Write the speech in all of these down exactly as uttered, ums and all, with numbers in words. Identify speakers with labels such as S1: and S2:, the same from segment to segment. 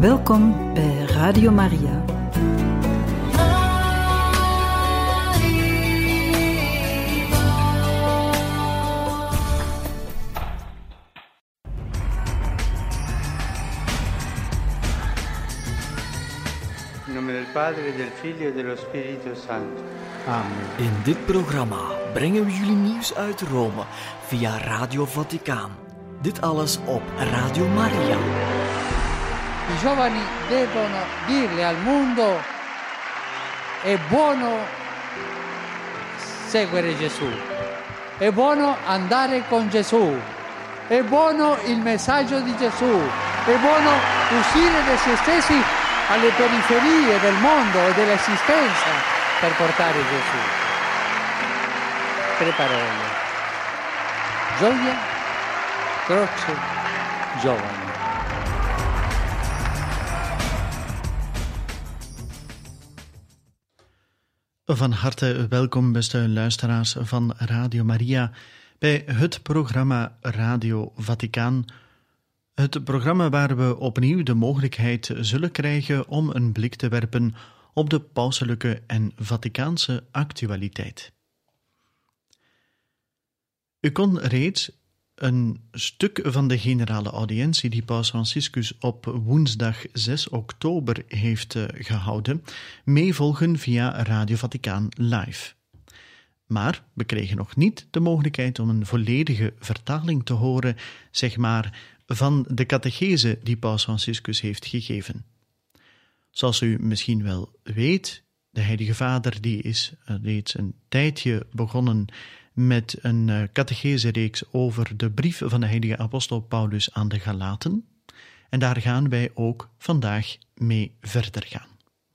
S1: Welkom bij Radio Maria.
S2: In nome del Padre, del Figlio e dello Spirito Santo. Amen.
S3: In dit programma brengen we jullie nieuws uit Rome via Radio Vaticaan. Dit alles op Radio Maria.
S4: I giovani devono dirle al mondo: è buono seguire Gesù, è buono andare con Gesù, è buono il messaggio di Gesù, è buono uscire da se stessi alle periferie del mondo e dell'esistenza per portare Gesù. Tre parole: gioia, croce, giovani.
S5: Van harte welkom, beste luisteraars van Radio Maria, bij het programma Radio Vaticaan. Het programma waar we opnieuw de mogelijkheid zullen krijgen om een blik te werpen op de pauselijke en Vaticaanse actualiteit. U kon reeds een stuk van de generale audiëntie die Paus Franciscus op woensdag zes oktober heeft gehouden, meevolgen via Radio Vaticaan live. Maar we kregen nog niet de mogelijkheid om een volledige vertaling te horen, zeg maar, van de catechese die Paus Franciscus heeft gegeven. Zoals u misschien wel weet, de Heilige Vader die is reeds een tijdje begonnen met een catechese-reeks over de brief van de heilige apostel Paulus aan de Galaten. En daar gaan wij ook vandaag mee verder gaan.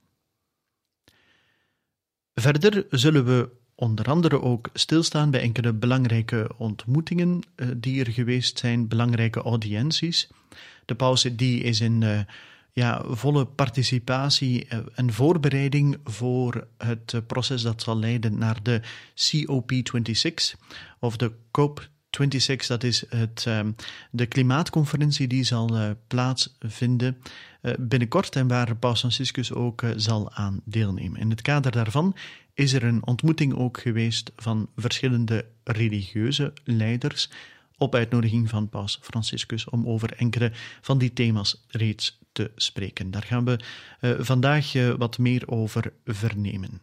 S5: Verder zullen we onder andere ook stilstaan bij enkele belangrijke ontmoetingen die er geweest zijn, belangrijke audiënties. De paus die is in uh, ja, volle participatie en voorbereiding voor het proces dat zal leiden naar de C O P eenentwintig, of de C O P eenentwintig, dat is het, uh, de klimaatconferentie die zal uh, plaatsvinden uh, binnenkort en waar Paus Franciscus ook uh, zal aan deelnemen. In het kader daarvan is er een ontmoeting ook geweest van verschillende religieuze leiders op uitnodiging van Paus Franciscus om over enkele van die thema's reeds te spreken. Daar gaan we uh, vandaag uh, wat meer over vernemen.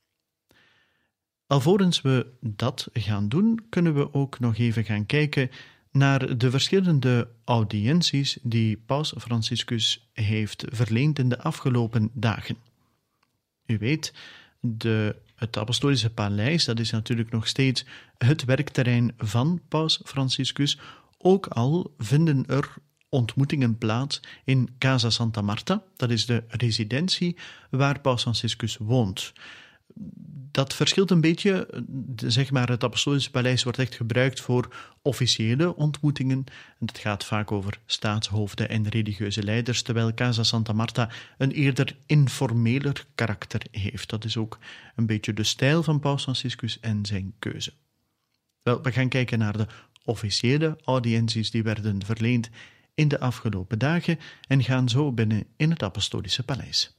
S5: Alvorens we dat gaan doen, kunnen we ook nog even gaan kijken naar de verschillende audiënties die Paus Franciscus heeft verleend in de afgelopen dagen. U weet, de, het Apostolische Paleis, dat is natuurlijk nog steeds het werkterrein van Paus Franciscus, ook al vinden er ontmoetingen plaats in Casa Santa Marta, dat is de residentie waar Paus Franciscus woont. Dat verschilt een beetje, zeg maar, het Apostolische Paleis wordt echt gebruikt voor officiële ontmoetingen. Het gaat vaak over staatshoofden en religieuze leiders, terwijl Casa Santa Marta een eerder informeler karakter heeft. Dat is ook een beetje de stijl van Paus Franciscus en zijn keuze. Wel, we gaan kijken naar de officiële audiënties die werden verleend in de afgelopen dagen en gaan zo binnen in het Apostolische Paleis.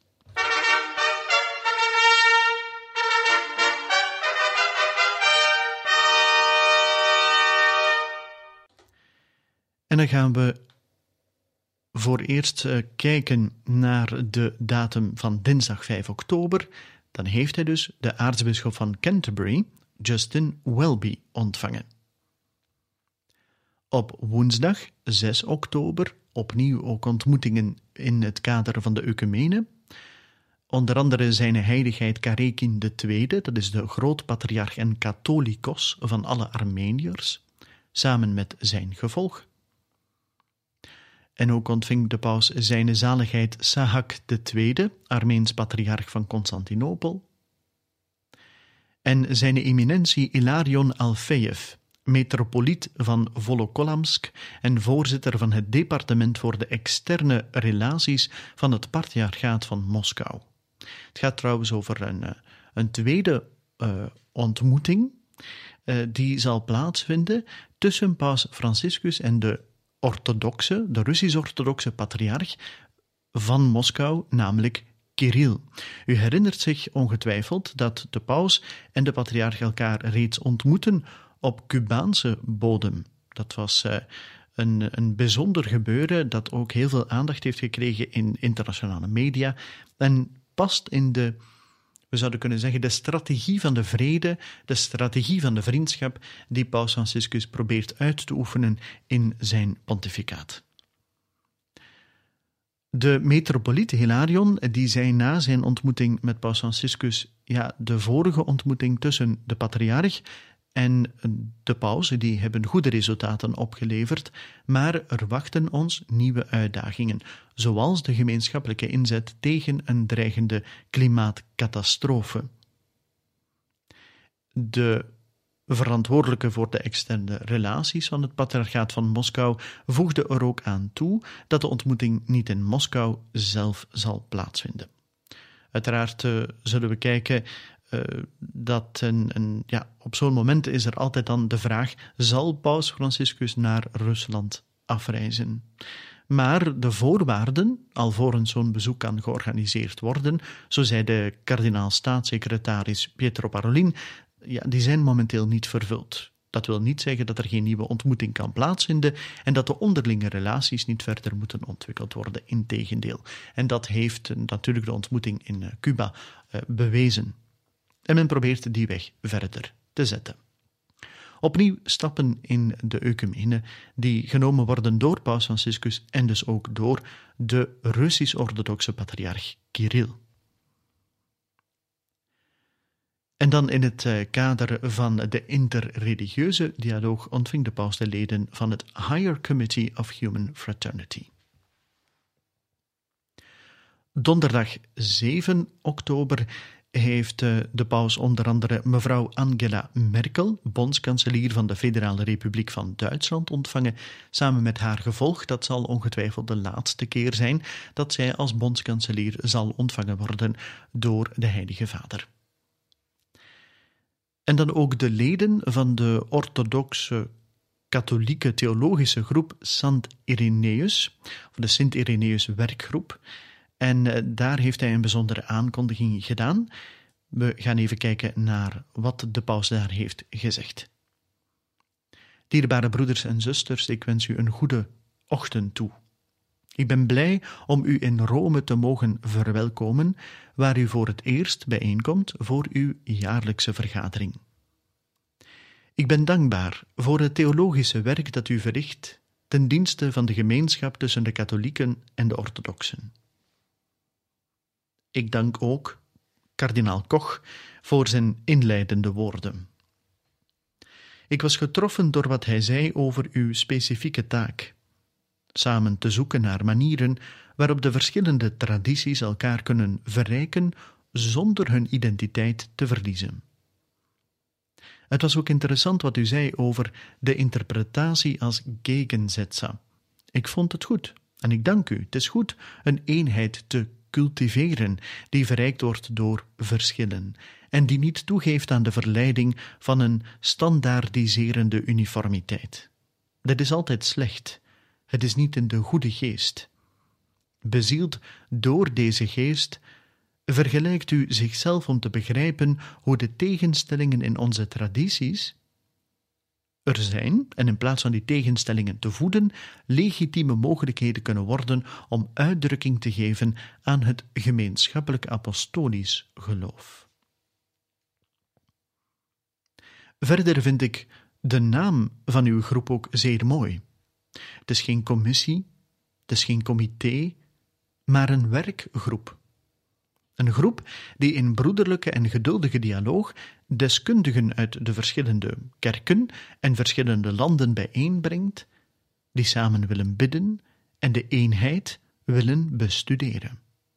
S5: En dan gaan we voor eerst uh, kijken naar de datum van dinsdag vijf oktober. Dan heeft hij dus de aartsbisschop van Canterbury, Justin Welby, ontvangen. Op woensdag zes oktober opnieuw ook ontmoetingen in het kader van de ecumene. Onder andere zijn heiligheid Karekin de Tweede, dat is de grootpatriarch en katholikos van alle Armeniërs, samen met zijn gevolg. En ook ontving de paus zijn zaligheid Sahak de Tweede, Armeens patriarch van Constantinopel, en zijn eminentie Ilarion Alfejev, metropoliet van Volokolamsk en voorzitter van het departement voor de externe relaties van het patriarchaat van Moskou. Het gaat trouwens over een, een tweede uh, ontmoeting uh, die zal plaatsvinden tussen Paus Franciscus en de orthodoxe, de Russisch-orthodoxe patriarch van Moskou, namelijk Kirill. U herinnert zich ongetwijfeld dat de paus en de patriarch elkaar reeds ontmoeten op Cubaanse bodem. Dat was uh, een, een bijzonder gebeuren dat ook heel veel aandacht heeft gekregen in internationale media en past in de, we zouden kunnen zeggen, de strategie van de vrede, de strategie van de vriendschap die paus Franciscus probeert uit te oefenen in zijn pontificaat. De metropoliet Hilarion, die zei na zijn ontmoeting met paus Franciscus, ja, de vorige ontmoeting tussen de patriarch en de paus, die hebben goede resultaten opgeleverd, maar er wachten ons nieuwe uitdagingen, zoals de gemeenschappelijke inzet tegen een dreigende klimaatcatastrofe. De verantwoordelijke voor de externe relaties van het patriarchaat van Moskou voegde er ook aan toe dat de ontmoeting niet in Moskou zelf zal plaatsvinden. Uiteraard uh, zullen we kijken uh, dat een, een, ja, op zo'n moment is er altijd dan de vraag, zal paus Franciscus naar Rusland afreizen? Maar de voorwaarden, alvorens zo'n bezoek kan georganiseerd worden, zo zei de kardinaal-staatssecretaris Pietro Parolin, ja, die zijn momenteel niet vervuld. Dat wil niet zeggen dat er geen nieuwe ontmoeting kan plaatsvinden en dat de onderlinge relaties niet verder moeten ontwikkeld worden, integendeel. En dat heeft natuurlijk de ontmoeting in Cuba uh, bewezen. En men probeert die weg verder te zetten. Opnieuw stappen in de ecumene die genomen worden door paus Franciscus en dus ook door de Russisch-orthodoxe patriarch Kirill. En dan in het kader van de interreligieuze dialoog ontving de paus de leden van het Higher Committee of Human Fraternity. Donderdag zeven oktober heeft de paus onder andere mevrouw Angela Merkel, bondskanselier van de Federale Republiek van Duitsland, ontvangen, samen met haar gevolg. Dat zal ongetwijfeld de laatste keer zijn dat zij als bondskanselier zal ontvangen worden door de Heilige Vader. En dan ook de leden van de orthodoxe katholieke theologische groep Sant Irenaeus, of de Sint Irenaeus werkgroep. En uh, daar heeft hij een bijzondere aankondiging gedaan. We gaan even kijken naar wat de paus daar heeft gezegd. Dierbare broeders en zusters, ik wens u een goede ochtend toe. Ik ben blij om u in Rome te mogen verwelkomen, waar u voor het eerst bijeenkomt voor uw jaarlijkse vergadering. Ik ben dankbaar voor het theologische werk dat u verricht ten dienste van de gemeenschap tussen de katholieken en de orthodoxen. Ik dank ook kardinaal Koch voor zijn inleidende woorden. Ik was getroffen door wat hij zei over uw specifieke taak, samen te zoeken naar manieren waarop de verschillende tradities elkaar kunnen verrijken zonder hun identiteit te verliezen. Het was ook interessant wat u zei over de interpretatie als Gegensätze. Ik vond het goed en ik dank u. Het is goed een eenheid te cultiveren die verrijkt wordt door verschillen en die niet toegeeft aan de verleiding van een standaardiserende uniformiteit. Dat is altijd slecht. Het is niet in de goede geest. Bezield door deze geest vergelijkt u zichzelf om te begrijpen hoe de tegenstellingen in onze tradities er zijn en in plaats van die tegenstellingen te voeden, legitieme mogelijkheden kunnen worden om uitdrukking te geven aan het gemeenschappelijk apostolisch geloof. Verder vind ik de naam van uw groep ook zeer mooi. Het is geen commissie, het is geen comité, maar een werkgroep. Een groep die in broederlijke en geduldige dialoog deskundigen uit de verschillende kerken en verschillende landen bijeenbrengt, die samen willen bidden en de eenheid willen bestuderen.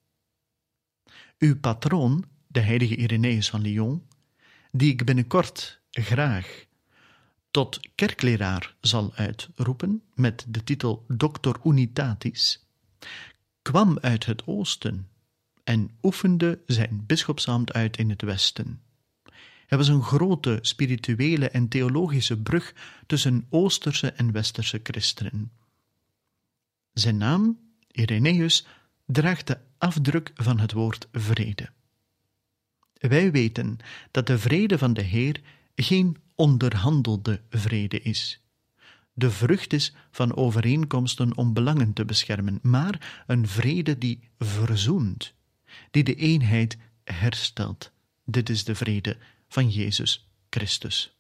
S5: Uw patroon, de heilige Irenaeus van Lyon, die ik binnenkort graag tot kerkleraar zal uitroepen met de titel Doctor Unitatis, kwam uit het oosten en oefende zijn bisschopsambt uit in het westen. Hij was een grote spirituele en theologische brug tussen Oosterse en Westerse christenen. Zijn naam, Irenaeus, draagt de afdruk van het woord vrede. Wij weten dat de vrede van de Heer geen onderhandelde vrede is. De vrucht is van overeenkomsten om belangen te beschermen, maar een vrede die verzoent, die de eenheid herstelt. Dit is de vrede van Jezus Christus.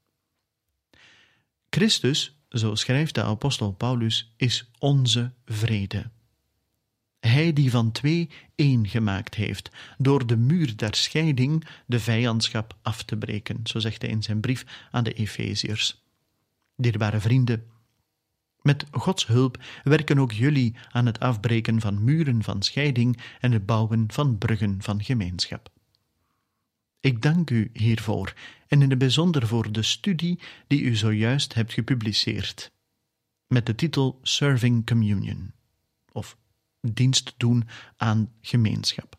S5: Christus, zo schrijft de apostel Paulus, is onze vrede. Hij die van twee één gemaakt heeft, door de muur der scheiding de vijandschap af te breken, zo zegt hij in zijn brief aan de Efeziërs. Dierbare vrienden, met Gods hulp werken ook jullie aan het afbreken van muren van scheiding en het bouwen van bruggen van gemeenschap. Ik dank u hiervoor en in het bijzonder voor de studie die u zojuist hebt gepubliceerd, met de titel Serving Communion, of dienst doen aan gemeenschap.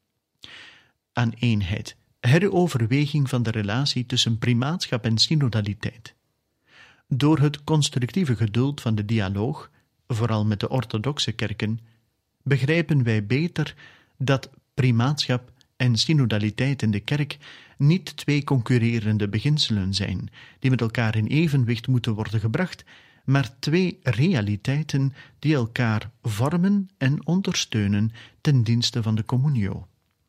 S5: Aan eenheid, heroverweging van de relatie tussen primaatschap en synodaliteit. Door het constructieve geduld van de dialoog, vooral met de orthodoxe kerken, begrijpen wij beter dat primaatschap en synodaliteit in de kerk niet twee concurrerende beginselen zijn, die met elkaar in evenwicht moeten worden gebracht, maar twee realiteiten die elkaar vormen en ondersteunen ten dienste van de communio.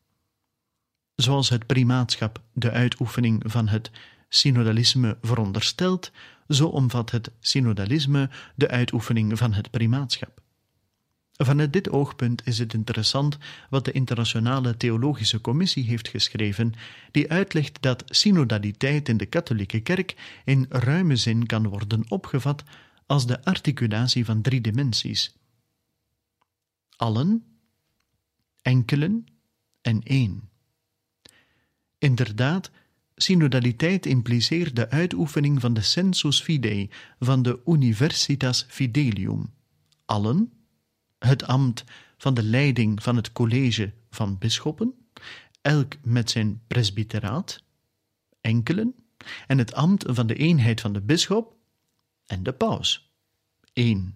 S5: Zoals het primaatschap de uitoefening van het synodalisme veronderstelt, zo omvat het synodalisme de uitoefening van het primaatschap. Vanuit dit oogpunt is het interessant wat de Internationale Theologische Commissie heeft geschreven, die uitlegt dat synodaliteit in de katholieke kerk in ruime zin kan worden opgevat als de articulatie van drie dimensies. Allen, enkelen en één. Inderdaad, synodaliteit impliceert de uitoefening van de sensus fidei, van de universitas fidelium. Allen, het ambt van de leiding van het college van bisschoppen, elk met zijn presbyteraat, enkelen, en het ambt van de eenheid van de bisschop en de paus, één.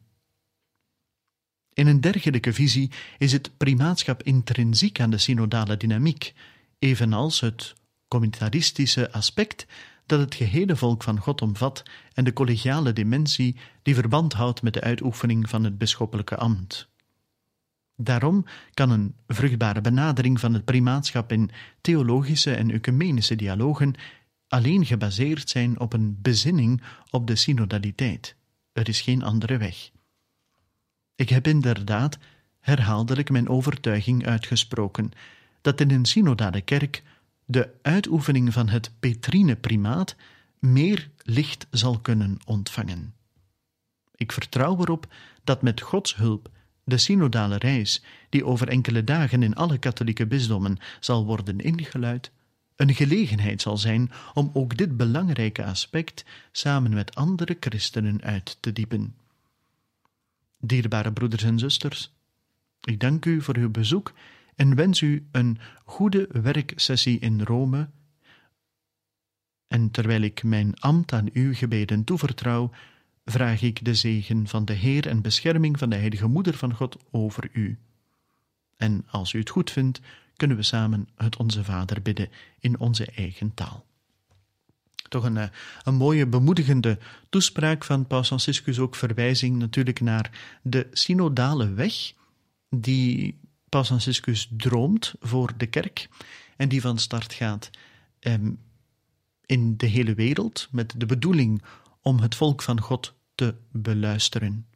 S5: In een dergelijke visie is het primaatschap intrinsiek aan de synodale dynamiek, evenals het communitaristische aspect dat het gehele volk van God omvat en de collegiale dimensie die verband houdt met de uitoefening van het bisschoppelijke ambt. Daarom kan een vruchtbare benadering van het primaatschap in theologische en ecumenische dialogen alleen gebaseerd zijn op een bezinning op de synodaliteit. Er is geen andere weg. Ik heb inderdaad herhaaldelijk mijn overtuiging uitgesproken dat in een synodale kerk de uitoefening van het Petrine primaat meer licht zal kunnen ontvangen. Ik vertrouw erop dat met Gods hulp de synodale reis, die over enkele dagen in alle katholieke bisdommen zal worden ingeluid, een gelegenheid zal zijn om ook dit belangrijke aspect samen met andere christenen uit te diepen. Dierbare broeders en zusters, ik dank u voor uw bezoek en wens u een goede werksessie in Rome. En terwijl ik mijn ambt aan uw gebeden toevertrouw, vraag ik de zegen van de Heer en bescherming van de Heilige Moeder van God over u. En als u het goed vindt, kunnen we samen het Onze Vader bidden in onze eigen taal. Toch een, een mooie, bemoedigende toespraak van Paus Franciscus, ook verwijzing natuurlijk naar de synodale weg die Paus Franciscus droomt voor de kerk en die van start gaat eh, in de hele wereld met de bedoeling om het volk van God te beluisteren.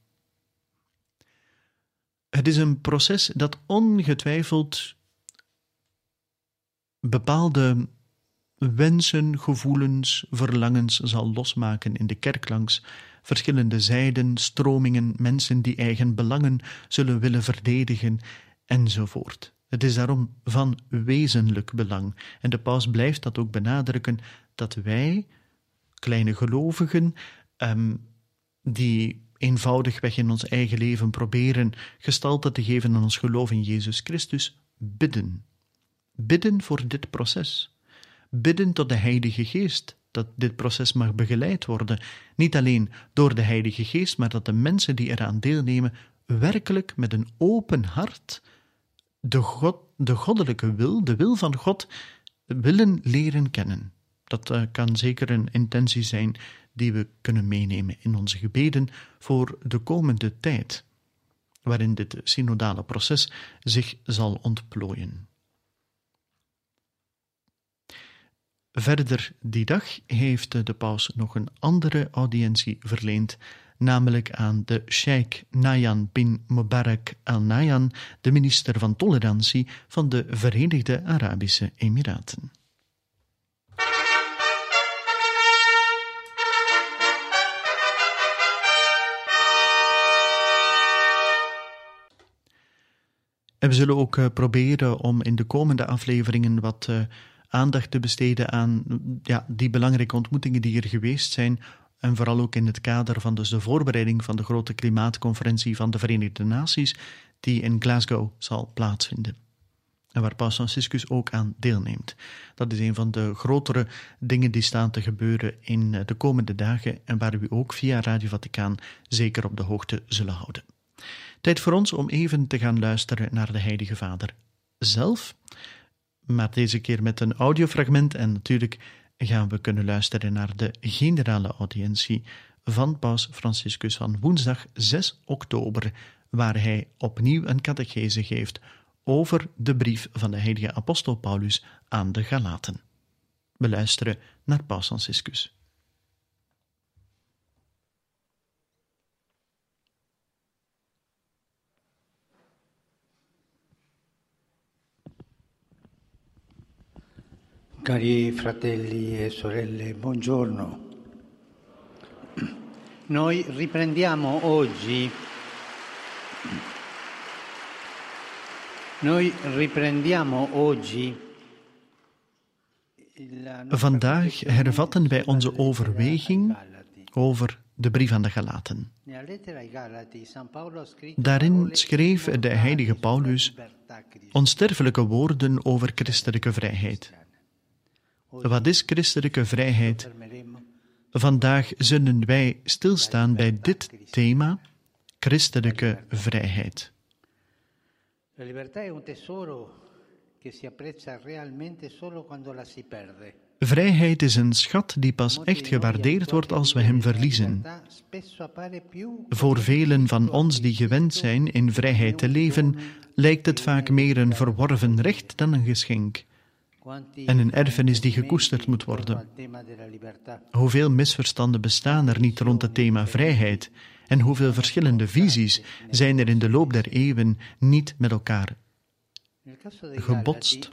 S5: Het is een proces dat ongetwijfeld bepaalde wensen, gevoelens, verlangens zal losmaken in de kerk langs verschillende zijden, stromingen, mensen die eigen belangen zullen willen verdedigen, enzovoort. Het is daarom van wezenlijk belang, en de paus blijft dat ook benadrukken, dat wij, kleine gelovigen, um, die eenvoudigweg in ons eigen leven proberen gestalte te geven aan ons geloof in Jezus Christus, bidden. Bidden voor dit proces. Bidden tot de Heilige Geest, dat dit proces mag begeleid worden, niet alleen door de Heilige Geest, maar dat de mensen die eraan deelnemen werkelijk met een open hart de, God, de goddelijke wil, de wil van God, willen leren kennen. Dat uh, kan zeker een intentie zijn die we kunnen meenemen in onze gebeden voor de komende tijd, waarin dit synodale proces zich zal ontplooien. Verder die dag heeft de paus nog een andere audiëntie verleend, namelijk aan de Sheikh Nahyan bin Mubarak Al Nahyan, de minister van Tolerantie van de Verenigde Arabische Emiraten. En we zullen ook uh, proberen om in de komende afleveringen wat uh, aandacht te besteden aan ja, die belangrijke ontmoetingen die er geweest zijn, en vooral ook in het kader van dus de voorbereiding van de grote klimaatconferentie van de Verenigde Naties, die in Glasgow zal plaatsvinden. En waar Paus Franciscus ook aan deelneemt. Dat is een van de grotere dingen die staan te gebeuren in de komende dagen en waar we ook via Radio Vaticaan zeker op de hoogte zullen houden. Tijd voor ons om even te gaan luisteren naar de Heilige Vader zelf, maar deze keer met een audiofragment en natuurlijk gaan we kunnen luisteren naar de generale audiëntie van Paus Franciscus van woensdag zes oktober, waar hij opnieuw een catechese geeft over de brief van de heilige apostel Paulus aan de Galaten. We luisteren naar Paus Franciscus.
S2: Cari fratelli e sorelle, buongiorno. Noi riprendiamo oggi Noi riprendiamo oggi
S5: Vandaag hervatten wij onze overweging over de brief aan de Galaten. Daarin schreef de heilige Paulus onsterfelijke woorden over christelijke vrijheid. Wat is christelijke vrijheid? Vandaag zullen wij stilstaan bij dit thema, christelijke vrijheid.
S2: La libertà è un tesoro che si apprezza realmente solo quando la si perde.
S5: Vrijheid is een schat die pas echt gewaardeerd wordt als we hem verliezen. Voor velen van ons die gewend zijn in vrijheid te leven, lijkt het vaak meer een verworven recht dan een geschenk. En een erfenis die gekoesterd moet worden. Hoeveel misverstanden bestaan er niet rond het thema vrijheid en hoeveel verschillende visies zijn er in de loop der eeuwen niet met elkaar gebotst.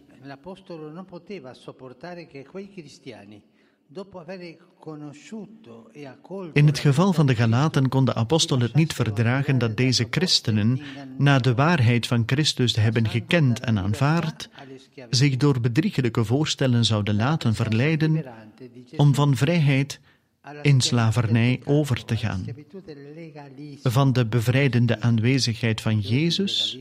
S5: In het geval van de Galaten kon de apostel het niet verdragen dat deze christenen, na de waarheid van Christus te hebben gekend en aanvaard, zich door bedriegelijke voorstellen zouden laten verleiden om van vrijheid in slavernij over te gaan. Van de bevrijdende aanwezigheid van Jezus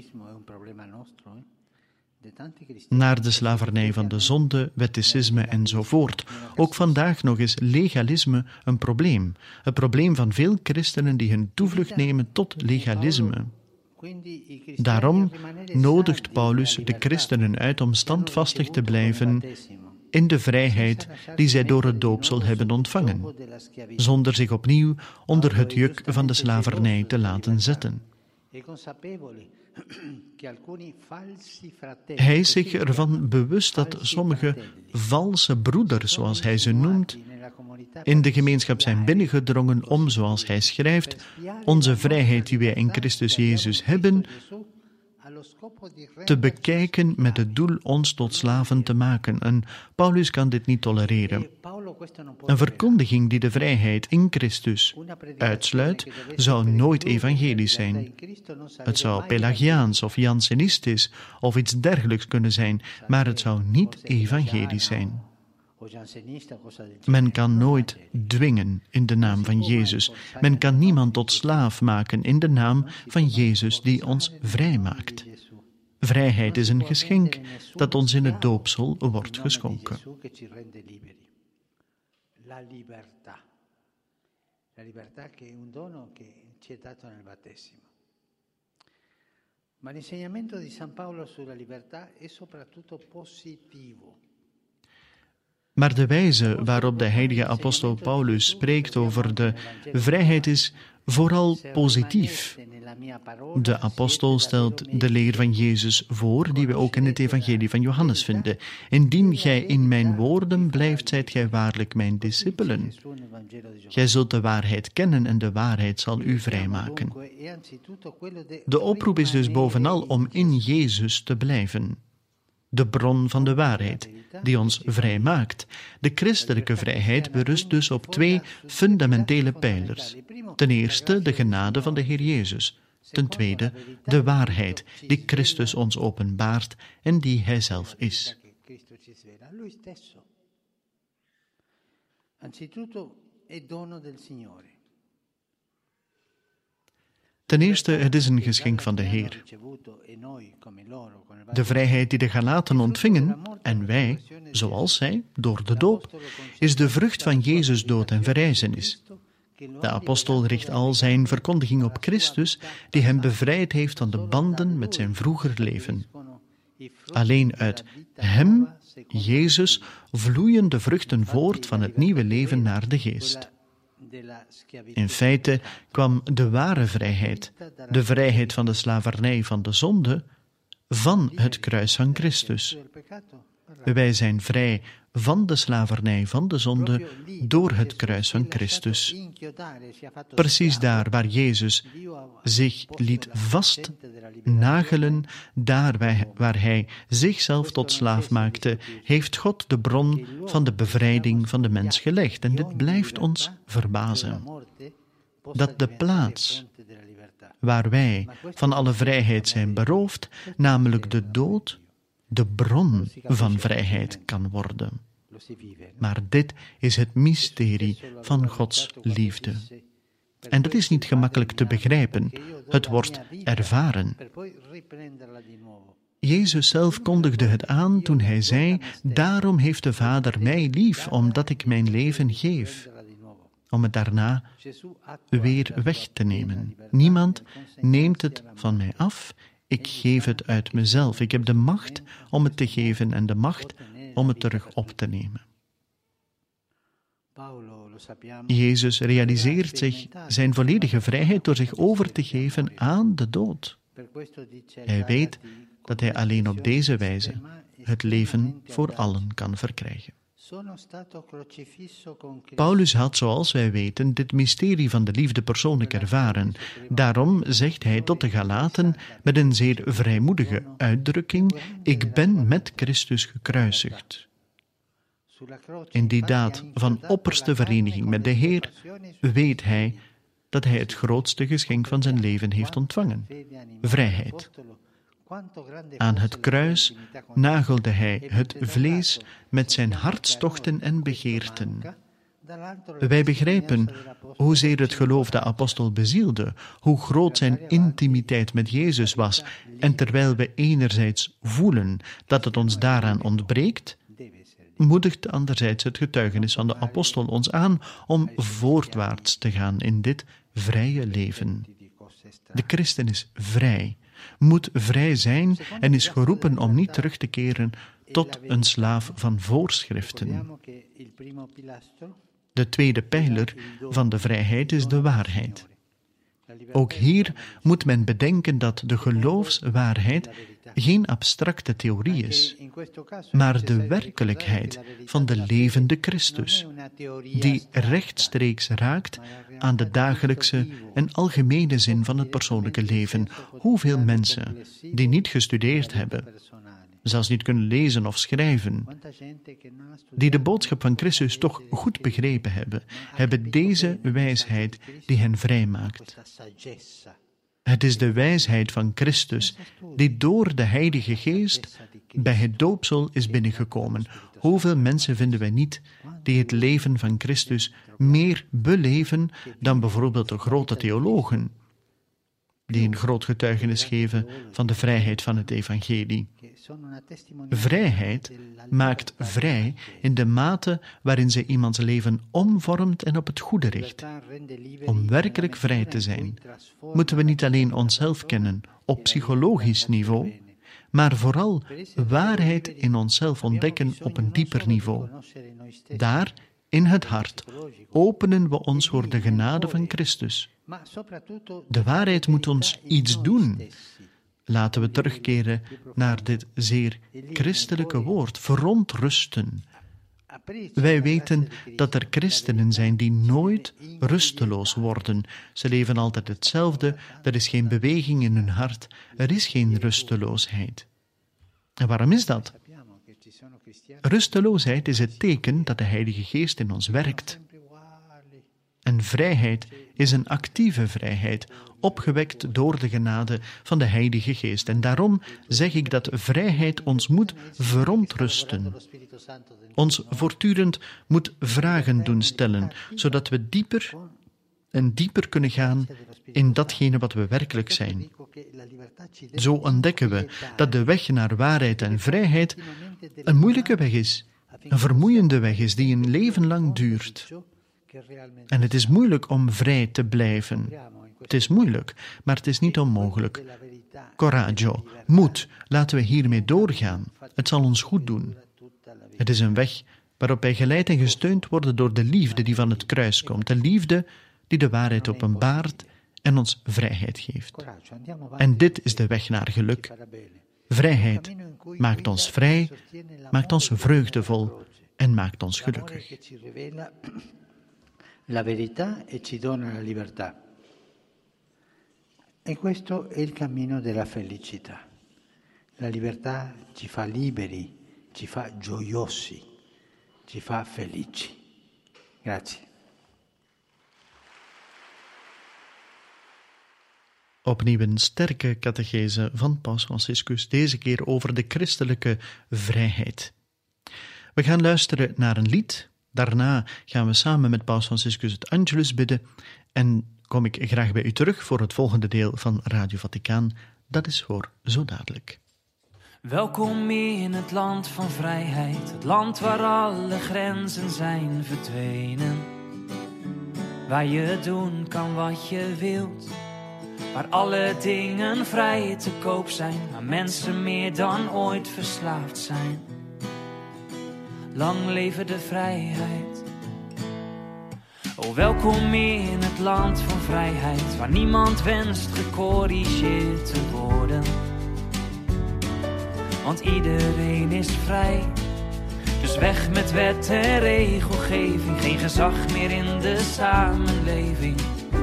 S5: naar de slavernij van de zonde, wetticisme enzovoort. Ook vandaag nog is legalisme een probleem. Het probleem van veel christenen die hun toevlucht nemen tot legalisme. Daarom nodigt Paulus de christenen uit om standvastig te blijven in de vrijheid die zij door het doopsel hebben ontvangen, zonder zich opnieuw onder het juk van de slavernij te laten zetten. Hij is zich ervan bewust dat sommige valse broeders, zoals hij ze noemt, in de gemeenschap zijn binnengedrongen om, zoals hij schrijft, onze vrijheid die wij in Christus Jezus hebben, te bekijken met het doel ons tot slaven te maken. En Paulus kan dit niet tolereren. Een verkondiging die de vrijheid in Christus uitsluit, zou nooit evangelisch zijn. Het zou Pelagiaans of Jansenistisch of iets dergelijks kunnen zijn, maar het zou niet evangelisch zijn. Men kan nooit dwingen in de naam van Jezus. Men kan niemand tot slaaf maken in de naam van Jezus die ons vrij maakt. Vrijheid is een geschenk dat ons in het doopsel wordt geschonken.
S2: La libertà. La libertà che è un dono che ci è dato nel battesimo. Ma l'insegnamento di San Paolo sulla libertà è soprattutto positivo.
S5: Maar de wijze waarop de heilige apostel Paulus spreekt over de vrijheid is vooral positief. De apostel stelt de leer van Jezus voor, die we ook in het evangelie van Johannes vinden. Indien gij in mijn woorden blijft, zijt gij waarlijk mijn discipelen. Gij zult de waarheid kennen en de waarheid zal u vrijmaken. De oproep is dus bovenal om in Jezus te blijven. De bron van de waarheid, die ons vrij maakt. De christelijke vrijheid berust dus op twee fundamentele pijlers. Ten eerste de genade van de Heer Jezus. Ten tweede de waarheid, die Christus ons openbaart en die Hij zelf is. Ten eerste, het is een geschenk van de Heer. De vrijheid die de Galaten ontvingen, en wij, zoals zij, door de doop, is de vrucht van Jezus' dood en verrijzenis. De apostel richt al zijn verkondiging op Christus, die hem bevrijd heeft van de banden met zijn vroeger leven. Alleen uit hem, Jezus, vloeien de vruchten voort van het nieuwe leven naar de geest. In feite kwam de ware vrijheid, de vrijheid van de slavernij van de zonde, van het kruis van Christus. Wij zijn vrij van de slavernij van de zonde door het kruis van Christus. Precies daar waar Jezus zich liet vastnagelen, daar waar hij zichzelf tot slaaf maakte, heeft God de bron van de bevrijding van de mens gelegd. En dit blijft ons verbazen. Dat de plaats waar wij van alle vrijheid zijn beroofd, namelijk de dood, de bron van vrijheid kan worden. Maar dit is het mysterie van Gods liefde. En dat is niet gemakkelijk te begrijpen. Het wordt ervaren. Jezus zelf kondigde het aan toen hij zei: daarom heeft de Vader mij lief, omdat ik mijn leven geef, om het daarna weer weg te nemen. Niemand neemt het van mij af. Ik geef het uit mezelf. Ik heb de macht om het te geven en de macht om het terug op te nemen. Jezus realiseert zich zijn volledige vrijheid door zich over te geven aan de dood. Hij weet dat hij alleen op deze wijze het leven voor allen kan verkrijgen. Paulus had, zoals wij weten, dit mysterie van de liefde persoonlijk ervaren. Daarom zegt hij tot de Galaten met een zeer vrijmoedige uitdrukking: ik ben met Christus gekruisigd. In die daad van opperste vereniging met de Heer weet hij dat hij het grootste geschenk van zijn leven heeft ontvangen: vrijheid. Aan het kruis nagelde hij het vlees met zijn hartstochten en begeerten. Wij begrijpen hoezeer het geloof de apostel bezielde, hoe groot zijn intimiteit met Jezus was, en terwijl we enerzijds voelen dat het ons daaraan ontbreekt, moedigt anderzijds het getuigenis van de apostel ons aan om voortwaarts te gaan in dit vrije leven. De christen is vrij, moet vrij zijn en is geroepen om niet terug te keren tot een slaaf van voorschriften. De tweede pijler van de vrijheid is de waarheid. Ook hier moet men bedenken dat de geloofswaarheid geen abstracte theorie is, maar de werkelijkheid van de levende Christus, die rechtstreeks raakt aan de dagelijkse en algemene zin van het persoonlijke leven. Hoeveel mensen die niet gestudeerd hebben, zelfs niet kunnen lezen of schrijven, die de boodschap van Christus toch goed begrepen hebben, hebben deze wijsheid die hen vrijmaakt. Het is de wijsheid van Christus die door de Heilige Geest bij het doopsel is binnengekomen. Hoeveel mensen vinden wij niet die het leven van Christus meer beleven dan bijvoorbeeld de grote theologen? die een groot getuigenis geven van de vrijheid van het evangelie. Vrijheid maakt vrij in de mate waarin zij iemands leven omvormt en op het goede richt. Om werkelijk vrij te zijn, moeten we niet alleen onszelf kennen op psychologisch niveau, maar vooral waarheid in onszelf ontdekken op een dieper niveau. Daar, in het hart, openen we ons voor de genade van Christus. De waarheid moet ons iets doen. Laten we terugkeren naar dit zeer christelijke woord, verontrusten. Wij weten dat er christenen zijn die nooit rusteloos worden. Ze leven altijd hetzelfde, er is geen beweging in hun hart, er is geen rusteloosheid. En waarom is dat? Rusteloosheid is het teken dat de Heilige Geest in ons werkt. En vrijheid is een actieve vrijheid, opgewekt door de genade van de Heilige Geest. En daarom zeg ik dat vrijheid ons moet verontrusten. Ons voortdurend moet vragen doen stellen, zodat we dieper en dieper kunnen gaan in datgene wat we werkelijk zijn. Zo ontdekken we dat de weg naar waarheid en vrijheid een moeilijke weg is, een vermoeiende weg is die een leven lang duurt. En het is moeilijk om vrij te blijven. Het is moeilijk, maar het is niet onmogelijk. Coraggio, moed, laten we hiermee doorgaan. Het zal ons goed doen. Het is een weg waarop wij geleid en gesteund worden door de liefde die van het kruis komt. De liefde die de waarheid openbaart en ons vrijheid geeft. En dit is de weg naar geluk. Vrijheid maakt ons vrij, maakt ons vreugdevol en maakt ons gelukkig.
S2: La verità e ci dona la libertà. E questo è il cammino della felicità. La libertà ci fa liberi, ci fa gioiosi, ci fa felici. Grazie.
S5: Opnieuw een sterke catechese van Paus Franciscus, deze keer over de christelijke vrijheid. We gaan luisteren naar een lied. Daarna gaan we samen met Paus Franciscus het Angelus bidden en kom ik graag bij u terug voor het volgende deel van Radio Vaticaan. Dat is voor zo dadelijk.
S6: Welkom in het land van vrijheid, het land waar alle grenzen zijn verdwenen. Waar je doen kan wat je wilt, waar alle dingen vrij te koop zijn, waar mensen meer dan ooit verslaafd zijn. Lang leven de vrijheid. O, welkom in het land van vrijheid, waar niemand wenst gecorrigeerd te worden. Want iedereen is vrij. Dus weg met wet en regelgeving, geen gezag meer in de samenleving.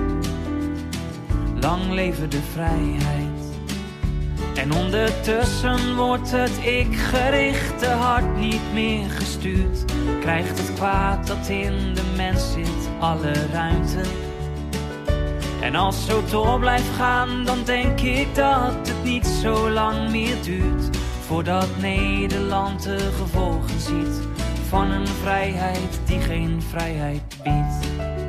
S6: Lang leven de vrijheid. En ondertussen wordt het ik-gerichte hart niet meer gestuurd. Krijgt het kwaad dat in de mens zit alle ruimte. En als het zo door blijft gaan, dan denk ik dat het niet zo lang meer duurt voordat Nederland de gevolgen ziet van een vrijheid die geen vrijheid biedt.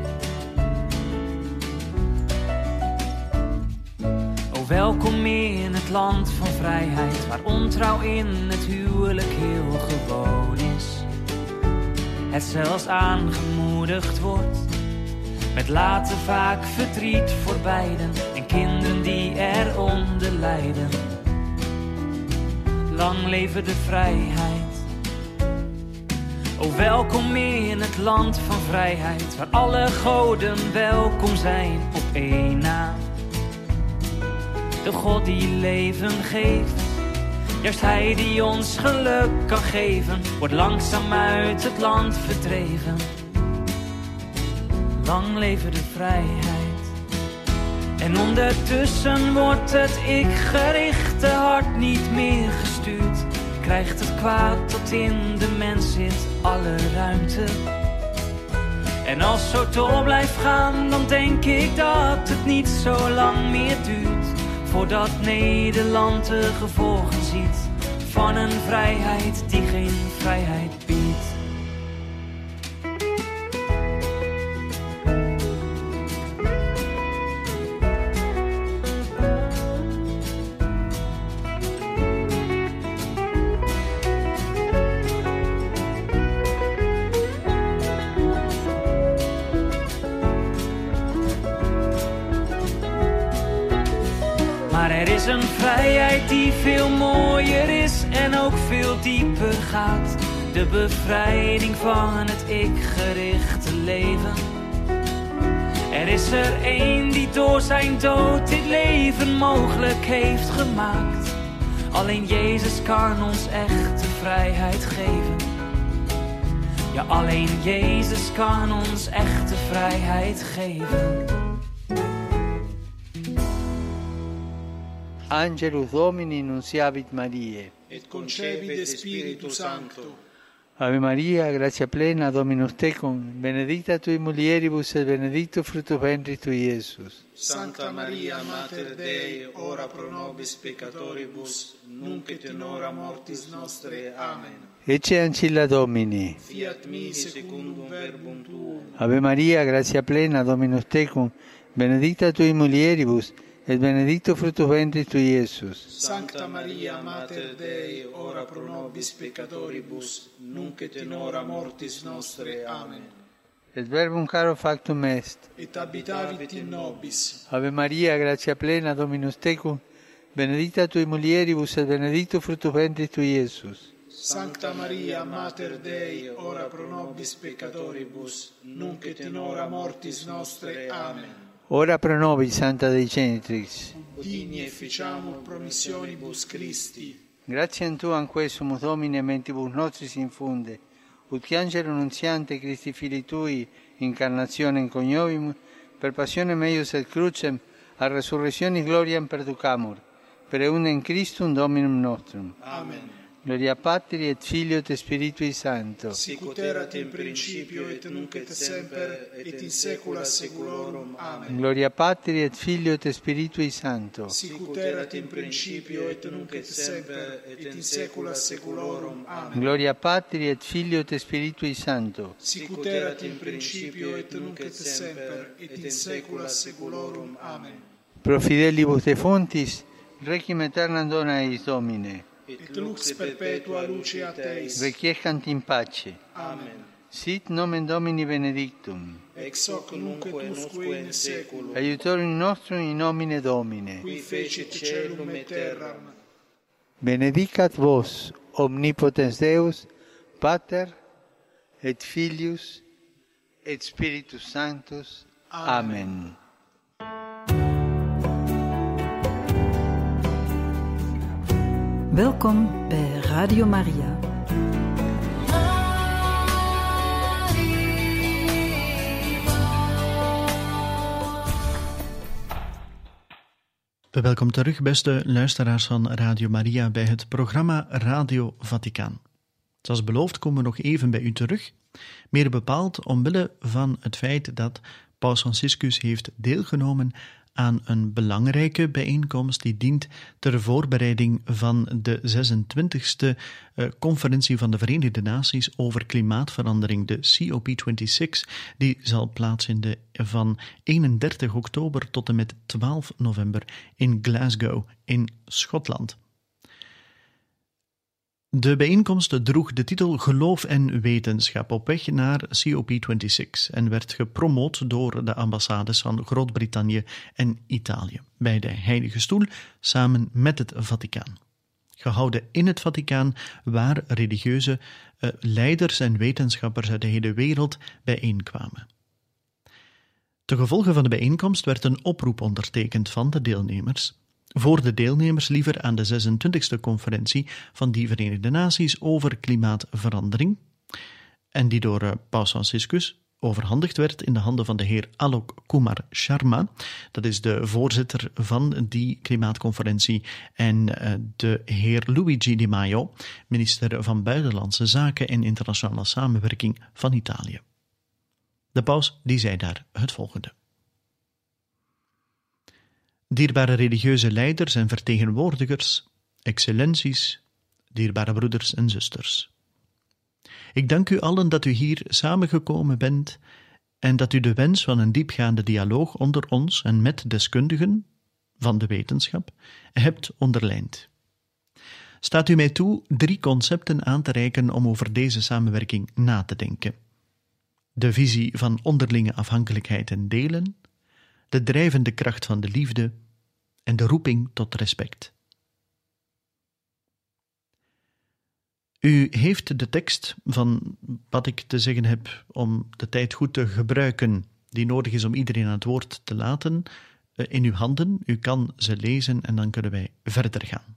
S6: Welkom in het land van vrijheid, waar ontrouw in het huwelijk heel gewoon is. Het zelfs aangemoedigd wordt, met later vaak verdriet voor beiden en kinderen die eronder lijden. Lang leven de vrijheid. O, welkom in het land van vrijheid, waar alle goden welkom zijn op één na. De God die leven geeft, juist Hij die ons geluk kan geven, wordt langzaam uit het land verdreven. Lang leven de vrijheid. En ondertussen wordt het ik-gerichte hart niet meer gestuurd. Krijgt het kwaad dat in de mens zit alle ruimte. En als het zo door blijft gaan, dan denk ik dat het niet zo lang meer duurt voordat Nederland de gevolgen ziet van een vrijheid die geen vrijheid biedt. O, welkom in het land van vrijheid, waar ontrouw in het huwelijk heel gewoon is. Het zelfs aangemoedigd wordt, met later vaak verdriet voor beiden en kinderen die eronder lijden. Lang leven de vrijheid. O, welkom in het land van vrijheid, waar alle goden welkom zijn op één na. De God die leven geeft, juist Hij die ons geluk kan geven, wordt langzaam uit het land verdreven. Lang leven de vrijheid. En ondertussen wordt het ik-gerichte hart niet meer gestuurd. Krijgt het kwaad dat in de mens zit alle ruimte. En als het zo door blijft gaan, dan denk ik dat het niet zo lang meer duurt voordat Nederland de gevolgen ziet van een vrijheid die geen vrijheid biedt. Maar er is een vrijheid die veel mooier is en ook veel dieper gaat. De bevrijding van het ik-gerichte leven. Er is er één die door zijn dood dit leven mogelijk heeft gemaakt. Alleen Jezus kan ons echte vrijheid geven. Ja, alleen Jezus kan ons echte vrijheid geven.
S2: Angelus Domini nunciavit Mariae.
S7: Et concepit de Spiritu Sancto.
S2: Ave Maria, gratia plena, Dominus tecum, benedicta tui mulieribus et benedictus fructus ventris tui, Iesus.
S7: Sancta Maria, Mater Dei, ora pro nobis peccatoribus, nunc et in hora mortis nostre. Amen.
S2: Ecce ancilla Domini.
S7: Fiat mi secundum verbum tuum.
S2: Ave Maria, gratia plena, Dominus tecum, benedicta tui mulieribus, et benedictus fructus ventris tui, Iesus.
S7: Sancta Maria, Mater Dei, ora pro nobis peccatoribus, nunc et in hora mortis nostre. Amen.
S2: Et verbum caro factum est.
S7: Et habitavit in nobis.
S2: Ave Maria, gratia plena, Dominus tecum, benedicta tui mulieribus, et benedictus fructus ventris tui, Iesus.
S7: Sancta Maria, Mater Dei, ora pro nobis peccatoribus, nunc et in hora mortis nostre. Amen.
S2: Ora pro nobis, Santa Dei Genitrix.
S7: Digni efficiamur promissionibus Christi.
S2: Gratiam Tuam quesumus Domine mentibus nostris infunde, ut angelo nuntiante Christi Filii Tui, incarnationem coniovimus, per passionem eius et crucem, a resurrectionis gloriam perducamur, per eundem Christum Dominum nostrum.
S7: Amen.
S2: Gloria Patri et Filio et Spiritui Sancto.
S7: Sicut erat in principio et nunc et semper et in saecula saeculorum. Amen.
S2: Gloria Patri et Filio et Spiritui Sancto.
S7: Sicut erat in principio et nunc et semper et in saecula saeculorum. Amen.
S2: Gloria Patri et Filio et Spiritui Sancto.
S7: Sicut erat in principio et nunc et semper et in saecula saeculorum. Amen.
S2: Pro fidelibus defuntis, requiem aeternam dona eis Domine.
S7: Et lux perpetua luceat eis.
S2: Requiescant in pace.
S7: Amen.
S2: Sit nomen Domini benedictum.
S7: Ex hoc nunc et usque in saeculum.
S2: Aiutorium nostrum in nomine Domine.
S7: Qui fecit caelum et terram.
S2: Benedicat vos, omnipotens Deus, Pater, et Filius, et Spiritus Sanctus. Amen.
S1: Welkom bij Radio Maria.
S5: Welkom terug, beste luisteraars van Radio Maria, bij het programma Radio Vaticaan. Zoals beloofd komen we nog even bij u terug, meer bepaald omwille van het feit dat Paus Franciscus heeft deelgenomen aan een belangrijke bijeenkomst die dient ter voorbereiding van de zesentwintigste uh, conferentie van de Verenigde Naties over klimaatverandering, de C O P zesentwintig, die zal plaatsvinden van eenendertig oktober tot en met twaalf november in Glasgow in Schotland. De bijeenkomst droeg de titel Geloof en Wetenschap op weg naar C O P zesentwintig en werd gepromoot door de ambassades van Groot-Brittannië en Italië bij de Heilige Stoel samen met het Vaticaan. Gehouden in het Vaticaan waar religieuze uh, leiders en wetenschappers uit de hele wereld bijeenkwamen. Ten gevolge van de bijeenkomst werd een oproep ondertekend van de deelnemers, voor de deelnemers liever aan de zesentwintigste conferentie van die Verenigde Naties over klimaatverandering, en die door uh, Paus Franciscus overhandigd werd in de handen van de heer Alok Kumar Sharma, dat is de voorzitter van die klimaatconferentie, en uh, de heer Luigi Di Maio, minister van Buitenlandse Zaken en Internationale Samenwerking van Italië. De paus die zei daar het volgende. Dierbare religieuze leiders en vertegenwoordigers, excellenties, dierbare broeders en zusters. Ik dank u allen dat u hier samengekomen bent en dat u de wens van een diepgaande dialoog onder ons en met deskundigen van de wetenschap hebt onderlijnd. Staat u mij toe drie concepten aan te reiken om over deze samenwerking na te denken. De visie van onderlinge afhankelijkheid en delen, de drijvende kracht van de liefde en de roeping tot respect. U heeft de tekst van wat ik te zeggen heb om de tijd goed te gebruiken, die nodig is om iedereen aan het woord te laten, in uw handen. U kan ze lezen en dan kunnen wij verder gaan.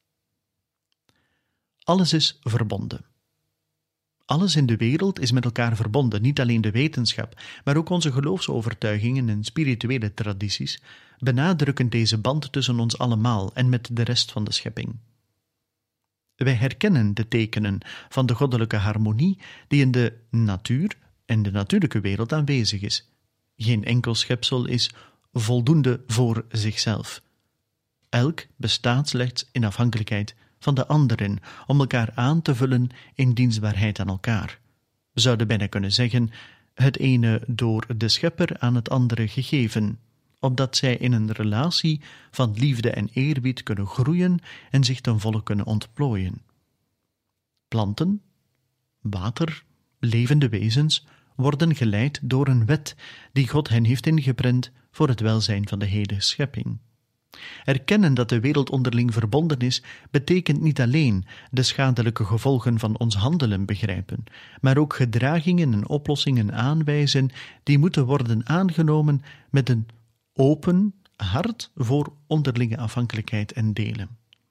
S5: Alles is verbonden. Alles in de wereld is met elkaar verbonden, niet alleen de wetenschap, maar ook onze geloofsovertuigingen en spirituele tradities benadrukken deze band tussen ons allemaal en met de rest van de schepping. Wij herkennen de tekenen van de goddelijke harmonie die in de natuur en de natuurlijke wereld aanwezig is. Geen enkel schepsel is voldoende voor zichzelf. Elk bestaat slechts in afhankelijkheid van de anderen, om elkaar aan te vullen in dienstbaarheid aan elkaar. We zouden bijna kunnen zeggen, het ene door de schepper aan het andere gegeven, opdat zij in een relatie van liefde en eerbied kunnen groeien en zich ten volle kunnen ontplooien. Planten, water, levende wezens worden geleid door een wet die God hen heeft ingeprent voor het welzijn van de hele schepping. Erkennen dat de wereld onderling verbonden is, betekent niet alleen de schadelijke gevolgen van ons handelen begrijpen, maar ook gedragingen en oplossingen aanwijzen die moeten worden aangenomen met een open hart voor onderlinge afhankelijkheid en delen.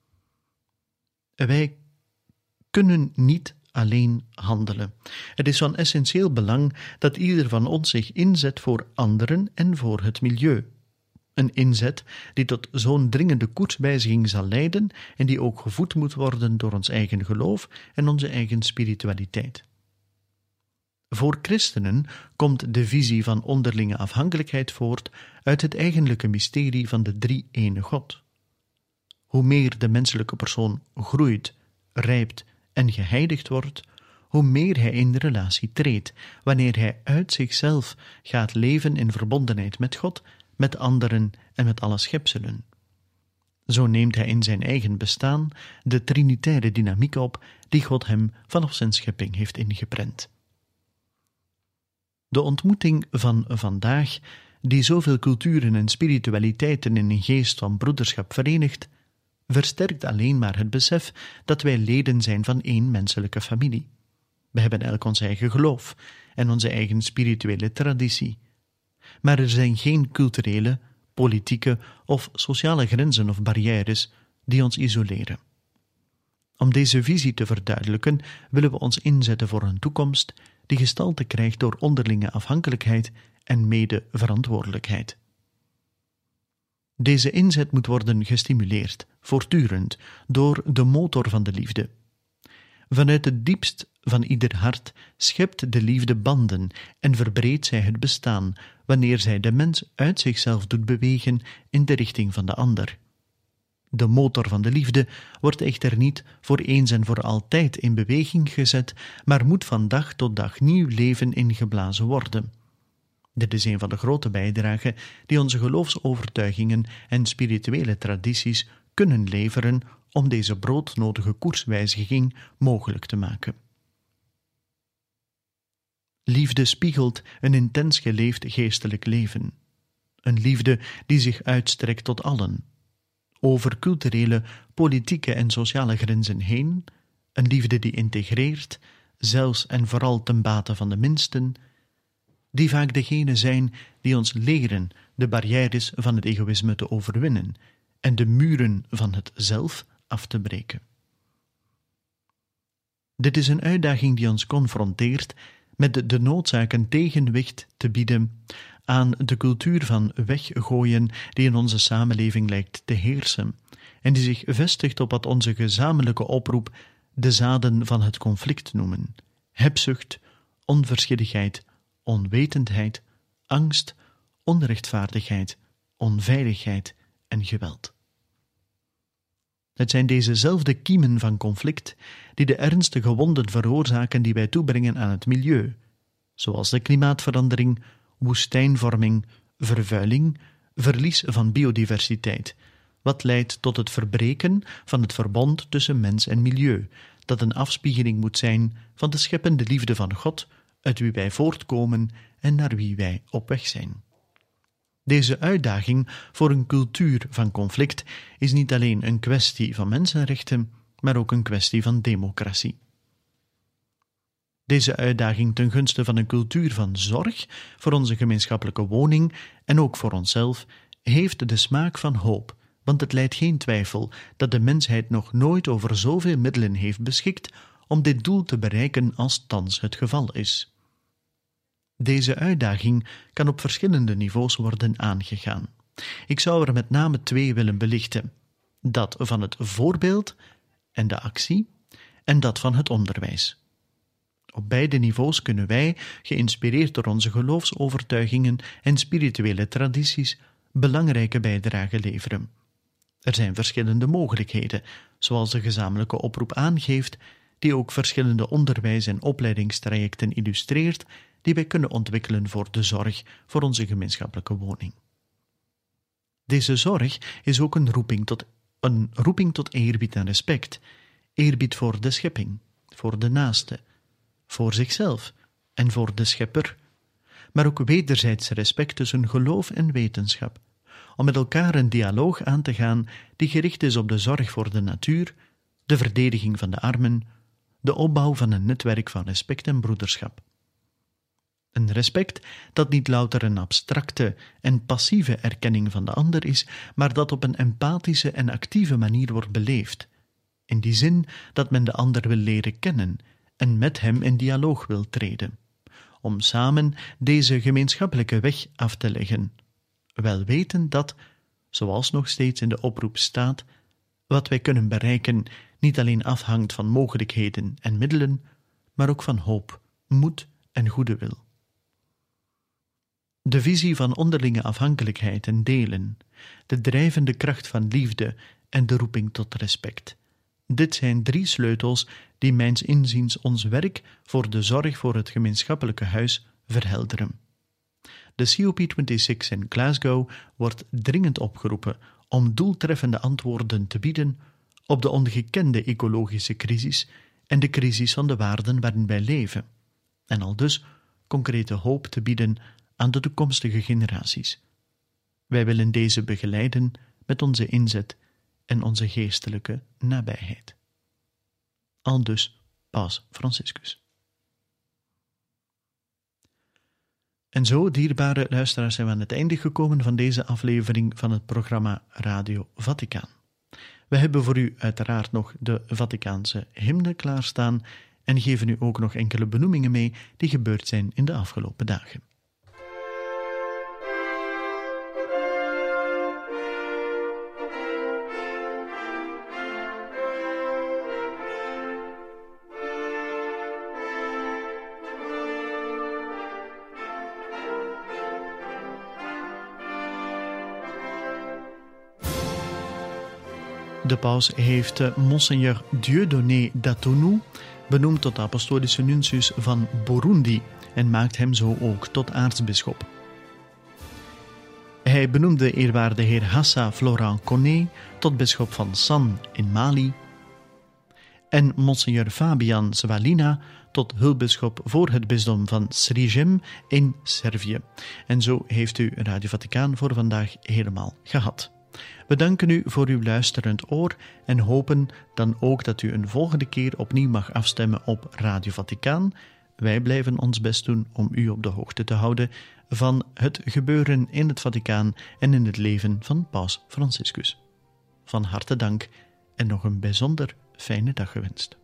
S5: Wij kunnen niet alleen handelen. Het is van essentieel belang dat ieder van ons zich inzet voor anderen en voor het milieu. Een inzet die tot zo'n dringende koerswijziging zal leiden en die ook gevoed moet worden door ons eigen geloof en onze eigen spiritualiteit. Voor christenen komt de visie van onderlinge afhankelijkheid voort uit het eigenlijke mysterie van de drie-ene God. Hoe meer de menselijke persoon groeit, rijpt en geheiligd wordt, hoe meer hij in relatie treedt, wanneer hij uit zichzelf gaat leven in verbondenheid met God, met anderen en met alle schepselen. Zo neemt hij in zijn eigen bestaan de trinitaire dynamiek op die God hem vanaf zijn schepping heeft ingeprent. De ontmoeting van vandaag, die zoveel culturen en spiritualiteiten in een geest van broederschap verenigt, versterkt alleen maar het besef dat wij leden zijn van één menselijke familie. We hebben elk ons eigen geloof en onze eigen spirituele traditie. Maar er zijn geen culturele, politieke of sociale grenzen of barrières die ons isoleren. Om deze visie te verduidelijken, willen we ons inzetten voor een toekomst die gestalte krijgt door onderlinge afhankelijkheid en mede-verantwoordelijkheid. Deze inzet moet worden gestimuleerd, voortdurend, door de motor van de liefde. Vanuit het diepst van ieder hart schept de liefde banden en verbreedt zij het bestaan, wanneer zij de mens uit zichzelf doet bewegen in de richting van de ander. De motor van de liefde wordt echter niet voor eens en voor altijd in beweging gezet, maar moet van dag tot dag nieuw leven ingeblazen worden. Dit is een van de grote bijdragen die onze geloofsovertuigingen en spirituele tradities kunnen leveren om deze broodnodige koerswijziging mogelijk te maken. Liefde spiegelt een intens geleefd geestelijk leven. Een liefde die zich uitstrekt tot allen. Over culturele, politieke en sociale grenzen heen, een liefde die integreert, zelfs en vooral ten bate van de minsten, die vaak degenen zijn die ons leren de barrières van het egoïsme te overwinnen en de muren van het zelf af te breken. Dit is een uitdaging die ons confronteert met de noodzaak een tegenwicht te bieden aan de cultuur van weggooien die in onze samenleving lijkt te heersen en die zich vestigt op wat onze gezamenlijke oproep de zaden van het conflict noemen: hebzucht, onverschilligheid, onwetendheid, angst, onrechtvaardigheid, onveiligheid en geweld. Het zijn dezezelfde kiemen van conflict die de ernstige wonden veroorzaken die wij toebrengen aan het milieu, zoals de klimaatverandering, woestijnvorming, vervuiling, verlies van biodiversiteit, wat leidt tot het verbreken van het verbond tussen mens en milieu, dat een afspiegeling moet zijn van de scheppende liefde van God, uit wie wij voortkomen en naar wie wij op weg zijn. Deze uitdaging voor een cultuur van conflict is niet alleen een kwestie van mensenrechten, maar ook een kwestie van democratie. Deze uitdaging ten gunste van een cultuur van zorg voor onze gemeenschappelijke woning en ook voor onszelf heeft de smaak van hoop, want het lijdt geen twijfel dat de mensheid nog nooit over zoveel middelen heeft beschikt om dit doel te bereiken als thans het geval is. Deze uitdaging kan op verschillende niveaus worden aangegaan. Ik zou er met name twee willen belichten: dat van het voorbeeld en de actie en dat van het onderwijs. Op beide niveaus kunnen wij, geïnspireerd door onze geloofsovertuigingen en spirituele tradities, belangrijke bijdrage leveren. Er zijn verschillende mogelijkheden, zoals de gezamenlijke oproep aangeeft, die ook verschillende onderwijs- en opleidingstrajecten illustreert, die wij kunnen ontwikkelen voor de zorg voor onze gemeenschappelijke woning. Deze zorg is ook een roeping tot, een roeping tot eerbied en respect. Eerbied voor de schepping, voor de naaste, voor zichzelf en voor de schepper. Maar ook wederzijds respect tussen geloof en wetenschap, om met elkaar een dialoog aan te gaan die gericht is op de zorg voor de natuur, de verdediging van de armen, de opbouw van een netwerk van respect en broederschap. Een respect dat niet louter een abstracte en passieve erkenning van de ander is, maar dat op een empathische en actieve manier wordt beleefd, in die zin dat men de ander wil leren kennen en met hem in dialoog wil treden, om samen deze gemeenschappelijke weg af te leggen, wel weten dat, zoals nog steeds in de oproep staat, wat wij kunnen bereiken niet alleen afhangt van mogelijkheden en middelen, maar ook van hoop, moed en goede wil. De visie van onderlinge afhankelijkheid en delen, de drijvende kracht van liefde en de roeping tot respect. Dit zijn drie sleutels die mijns inziens ons werk voor de zorg voor het gemeenschappelijke huis verhelderen. De C O P zesentwintig in Glasgow wordt dringend opgeroepen om doeltreffende antwoorden te bieden op de ongekende ecologische crisis en de crisis van de waarden waarin wij leven, en aldus concrete hoop te bieden aan de toekomstige generaties. Wij willen deze begeleiden met onze inzet en onze geestelijke nabijheid. Aldus Paus Franciscus. En zo, dierbare luisteraars, zijn we aan het einde gekomen van deze aflevering van het programma Radio Vaticaan. We hebben voor u uiteraard nog de Vaticaanse hymne klaarstaan en geven u ook nog enkele benoemingen mee die gebeurd zijn in de afgelopen dagen. De paus heeft Monseigneur Dieudonné Datonou benoemd tot apostolische nuntius van Burundi en maakt hem zo ook tot aartsbisschop. Hij benoemde eerwaarde heer Hassa Florent Koné tot bisschop van San in Mali en Monseigneur Fabian Svalina tot hulpbisschop voor het bisdom van Srijem in Servië. En zo heeft u Radio Vaticaan voor vandaag helemaal gehad. We danken u voor uw luisterend oor en hopen dan ook dat u een volgende keer opnieuw mag afstemmen op Radio Vaticaan. Wij blijven ons best doen om u op de hoogte te houden van het gebeuren in het Vaticaan en in het leven van Paus Franciscus. Van harte dank en nog een bijzonder fijne dag gewenst.